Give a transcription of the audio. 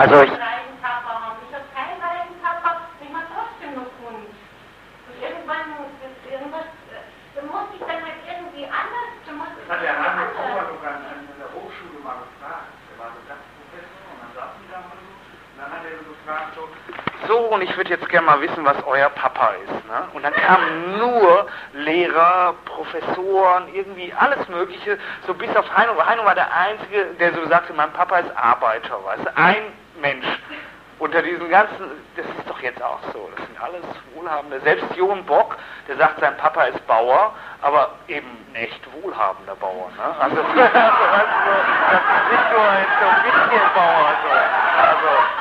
Also ich... So, und ich würde jetzt gerne mal wissen, was euer Papa ist. Ne? Und dann kamen nur Lehrer, Professoren, irgendwie alles Mögliche, so bis auf Heino. Heino war der Einzige, der so sagte, mein Papa ist Arbeiter, weißt du, ein Mensch. Unter diesen ganzen, das ist doch jetzt auch so, das sind alles Wohlhabende. Selbst Jon Bock, der sagt, sein Papa ist Bauer, aber eben ein echt wohlhabender Bauer. Ne? Also, das ist nicht nur so ein bisschen Bauer. So. Also,